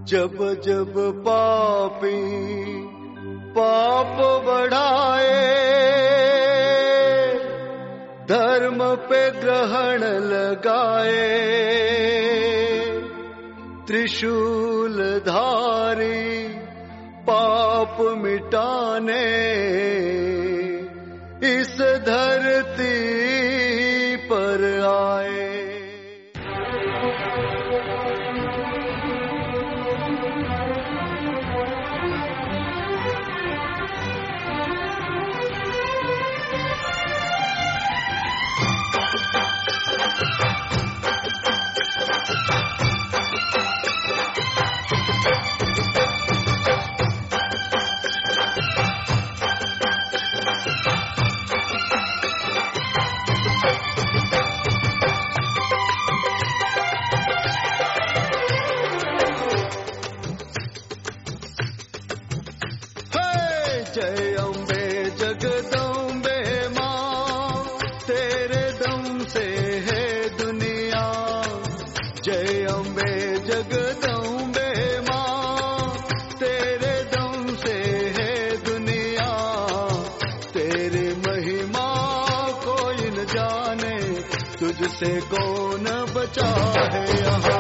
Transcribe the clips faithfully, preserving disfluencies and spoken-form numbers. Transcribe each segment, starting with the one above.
जब जब पापी पाप बढ़ाए, धर्म पे ग्रहण लगाए, त्रिशूल धारी पाप मिटाने इस धरती पर आए। जय अम्बे जगदम्बे माँ, तेरे दम से है दुनिया। जय अम्बे जगदम्बे माँ, तेरे दम से है दुनिया। तेरी महिमा कोई न जाने, तुझसे कौन बचा है यहाँ।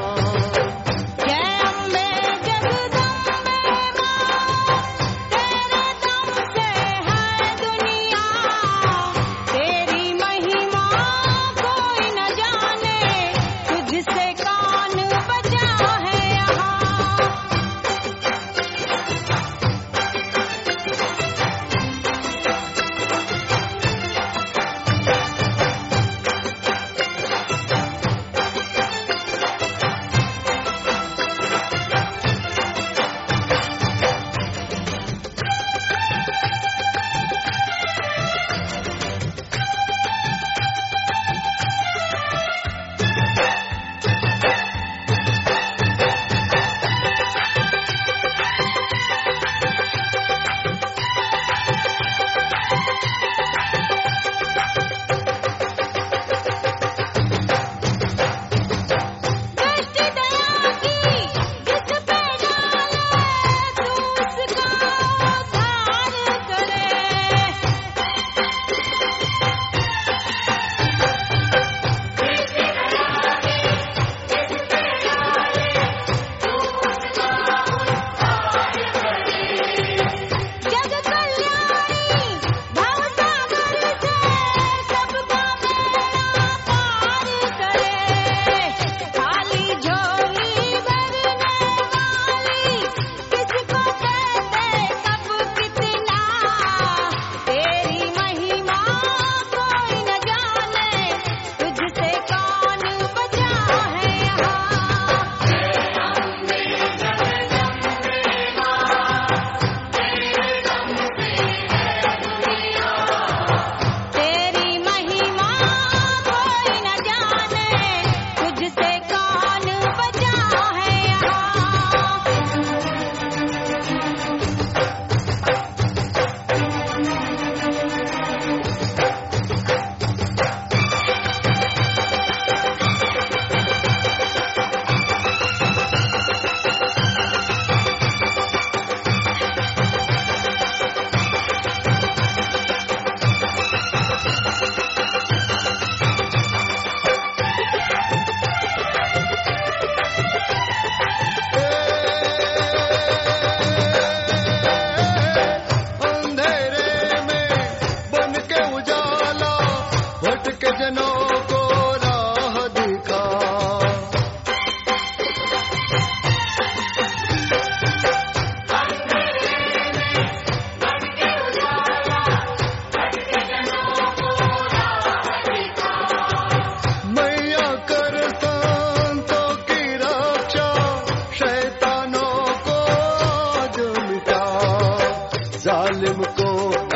जालिम को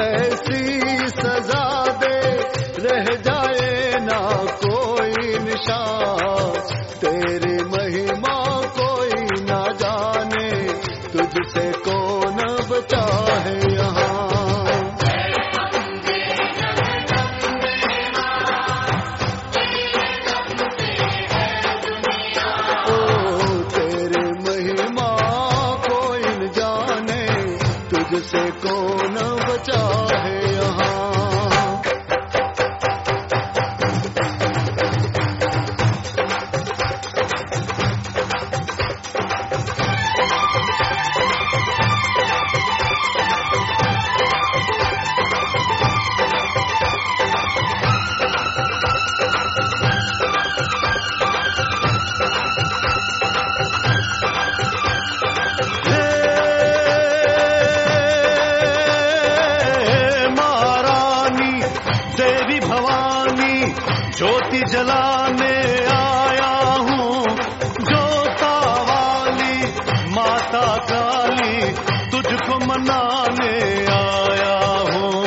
ऐसी सजा दे, रह जाए ना कोई निशान। तेरी महिमा कोई ना जाने, तुझसे कौन बचा है यहाँ। ओ तेरी महिमा ज्योति जलाने आया हूँ, जोता वाली माता काली तुझको मनाने आया हूँ।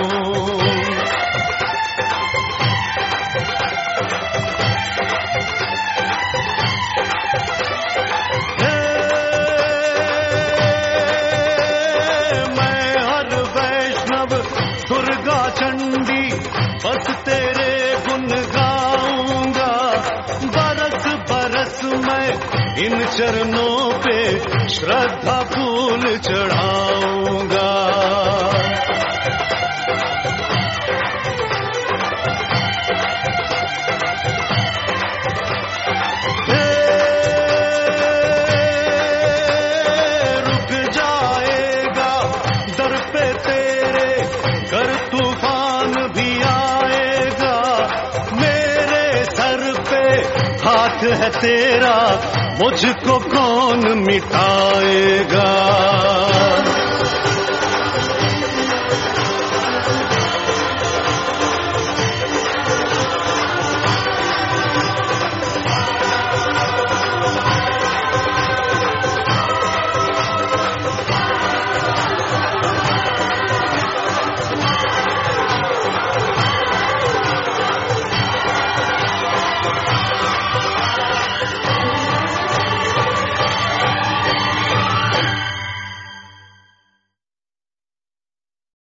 मैं हर वैष्णव दुर्गा चंडी बस तेरे गुण गाऊंगा, बरस बरस मैं इन चरणों पे श्रद्धा फूल चढ़ाऊंगा। रुक जाएगा दर पे तेरे, कर तूफान भी आएगा, मेरे सर पे हाथ है तेरा, मुझको कौन मिटाएगा।